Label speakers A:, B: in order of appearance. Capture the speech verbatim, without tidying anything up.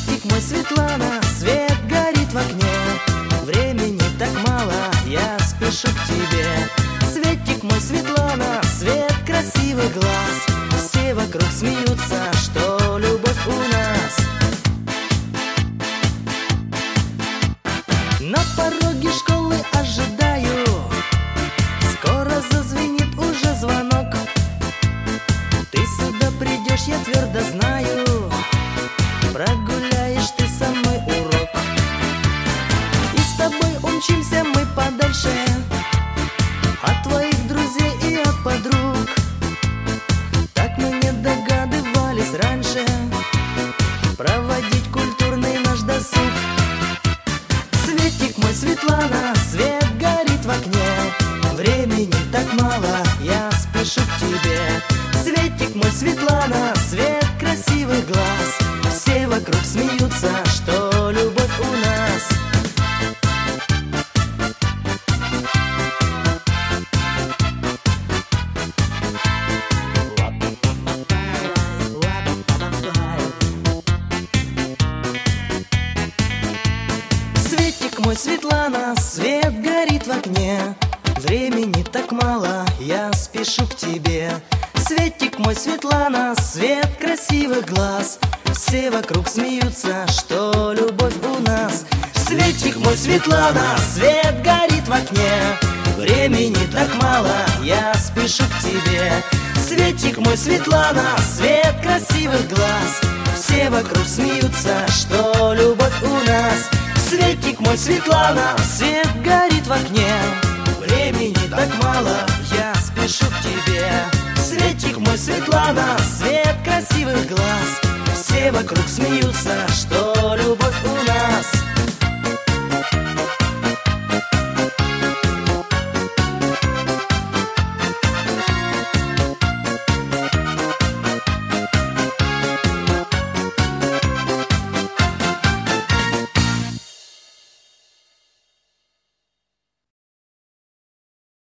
A: Светик мой, Светлана, свет горит в окне. Времени так мало, я спешу к тебе. Светик мой, Светлана, свет красивых глаз. Все вокруг смеются, что любовь у нас. На пороге школы ожидаю, скоро зазвенит уже звонок. Ты сюда придешь, я твердо знаю, прогуляешь ты со мной урок. И с тобой умчимся мы подальше от твоих друзей и от подруг. Так мы не догадывались раньше проводить культурный наш досуг. Светик мой, Светлана, свет горит в окне. Времени так мало, я спешу к тебе. Светик мой, Светлана, свет красивых глаз. Все вокруг смеются, что любовь у нас. Светик мой, Светлана, свет горит в окне. Времени так мало, я спешу к тебе. Светик мой, Светлана, свет красивых глаз. Все вокруг смеются, что любовь у нас. Светик мой, Светлана, свет горит в окне. Времени так мало, я спешу к тебе. Светик мой, Светлана, свет красивых глаз. Все вокруг смеются, что любовь у нас. Светик мой, Светлана, свет горит в окне. Времени так мало, я спешу к тебе. Светик мой, Светлана, свет красивых глаз. Все вокруг смеются, что